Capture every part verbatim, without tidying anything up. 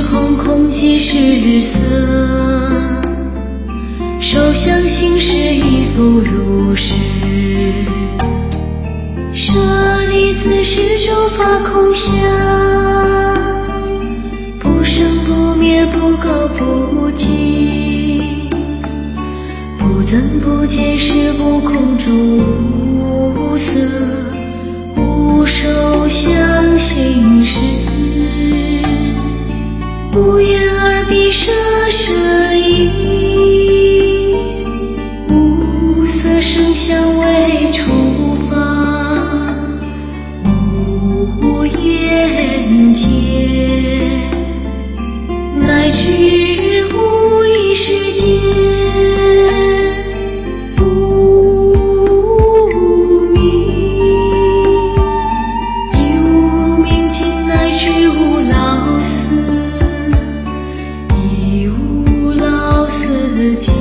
是空空即是色，手相行识亦复如是。舍利子，是诸法空相，不生不灭，不垢不净，不增不减，是不空中无色，无受想行识，无眼耳鼻舌身意，无色声香味触法，无眼界，乃至无意识界，无明，以无明尽，乃至无老死，以无老死尽，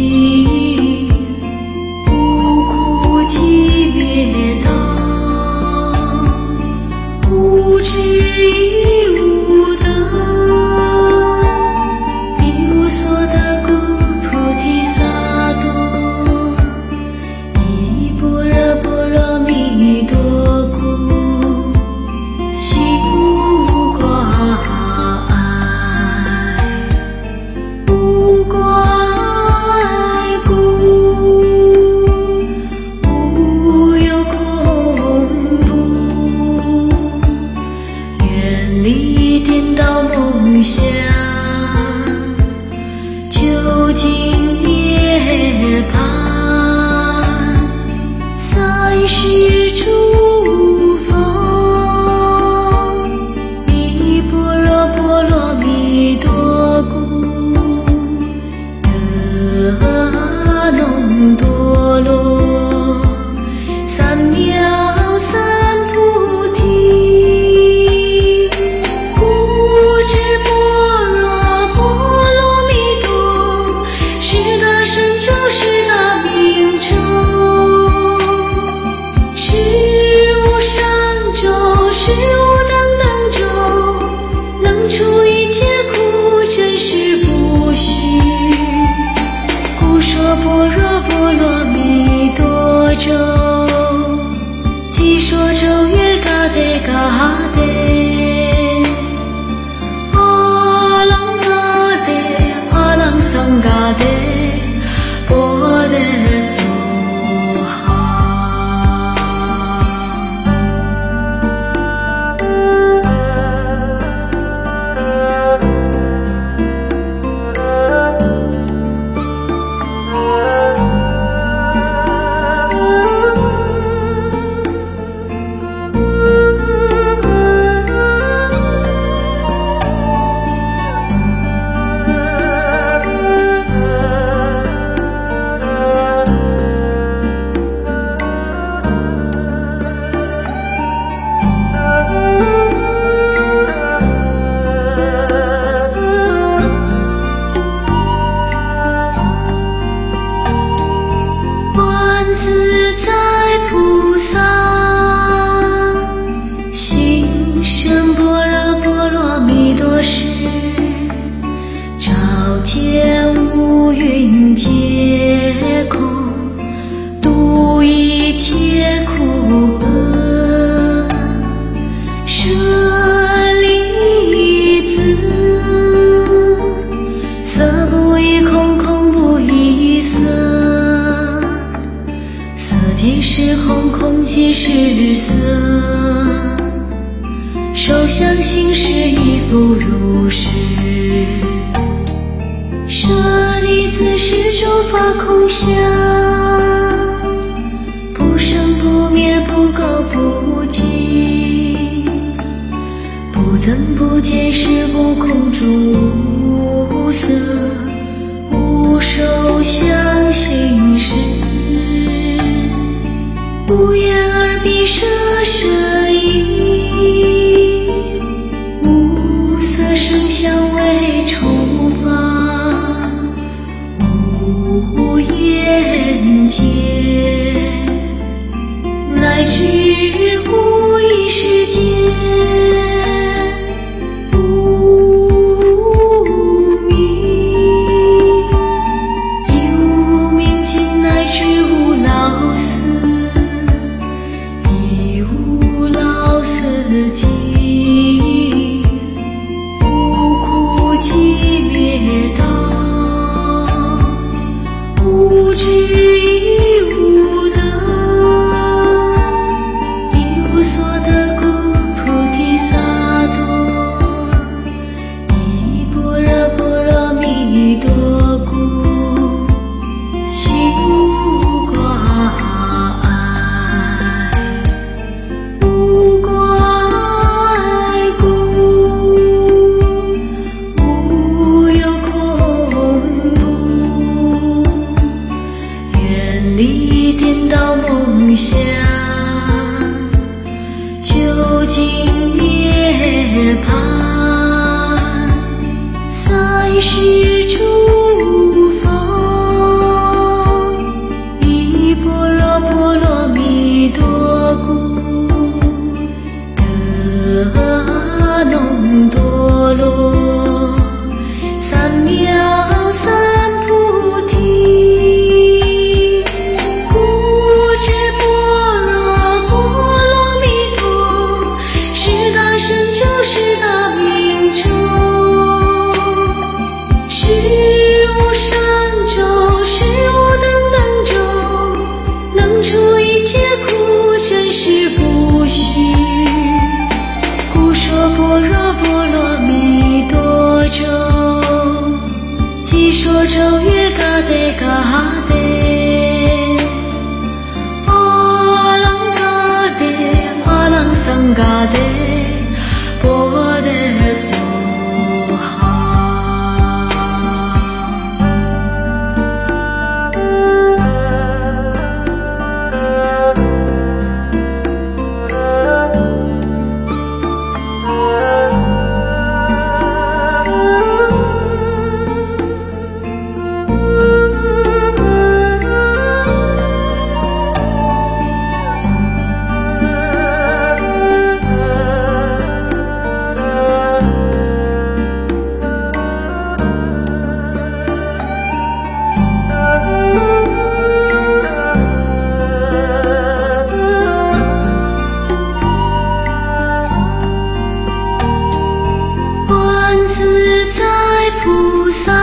无苦集灭道，无智亦无得，彼无所得故，菩提萨埵，依般若波罗蜜多故，心无挂碍，无挂碍故，无有恐怖，远离颠倒梦想，究竟涅槃，三世诸佛，依般若波罗蜜多故，得耨多罗三藐三菩提，故知般若波罗蜜多是大神咒，是大明咒，是无上咒，是无等等咒，能除一切苦，真实不虚。故说般若波罗蜜多咒，即说咒曰嘎嘚嘎嘚，阿啷嘎嘚，阿啷桑嘎嘚，波得娑哈。自在菩萨行深般若波罗蜜多时，照见五蕴皆空，度一切苦厄。舍利子，色不异空，空不异色，即是空，空即是色，手相行识亦复如是。舍利子，是诸法空相，不生不灭，不垢不净，不增不减，是不空中无色，无受想行识，无眼耳鼻舌身意，无色声香味触法，无眼界，乃至无意识界，无涅槃，三世诸佛，依般若波罗蜜多故，得耨多罗三藐三菩提。故知般若波罗蜜多是大神咒，是大明咒，是无上咒，是无等等咒，能除一切苦，真实不虚。故说般若波罗蜜多咒，即说咒曰嘎得嘎得，阿啷嘎得，阿啷桑嘎得，波得梭哈。菩萨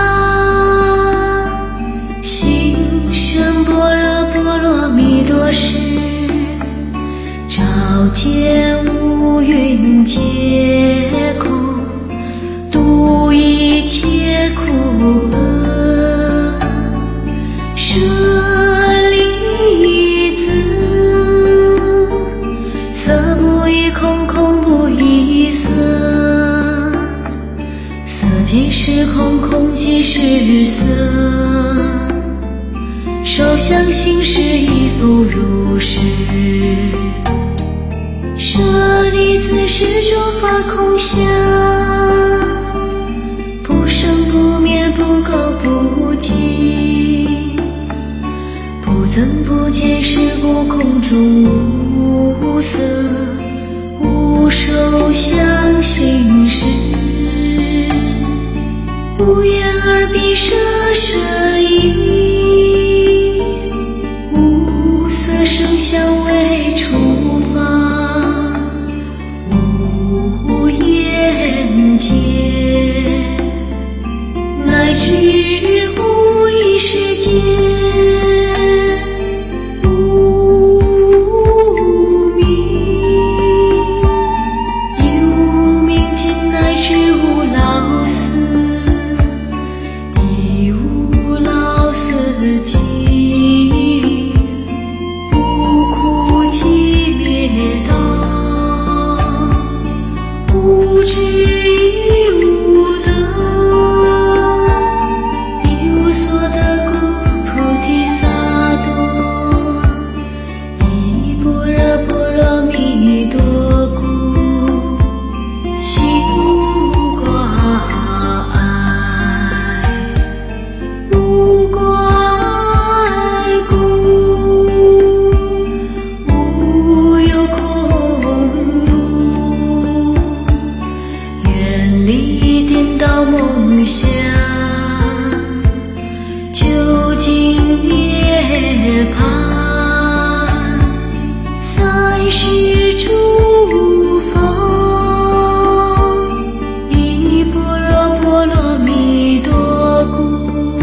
行深般若波罗蜜多时，照见五蕴皆空，度一切苦厄，舍利子，色不异空，空不异色，色即是空，空即是色，受想行识亦复如是。舍利子，是诸法空相，不生不灭，不垢不净，不增不减，是故空中无色，无受想行识，无眼耳鼻舌身意，无色声香味触法，无眼界，乃至无意识界，无明，以无明尽，乃至无老死，以无老死尽，无苦集灭道，无智亦无得，亦无所得故，菩提萨埵，依般若波罗蜜多故，心无挂碍，无挂碍故，无有空无，远离颠倒梦想，究竟涅槃，三世诸佛，依般若波罗蜜多故，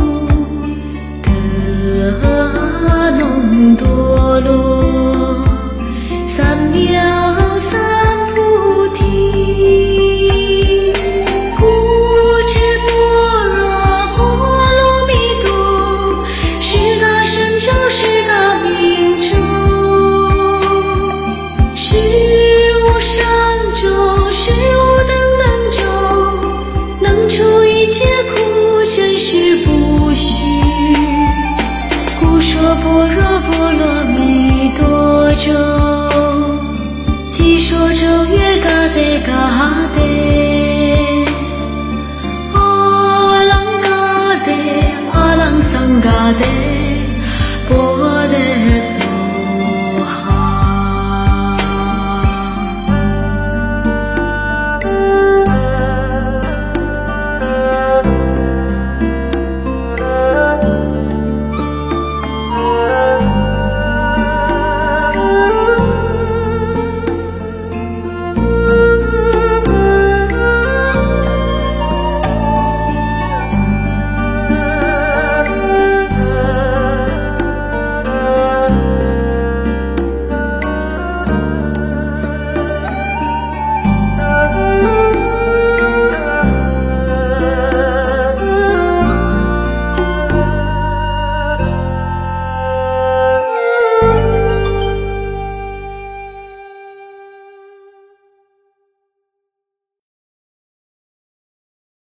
得耨多罗三藐三菩提。故知般若波罗蜜多是大神咒，是大明咒，是无上咒，是无等等咒，能除一切苦，真实不虚。故说般若波罗蜜多咒，即说咒曰嘎得嘎得。 他的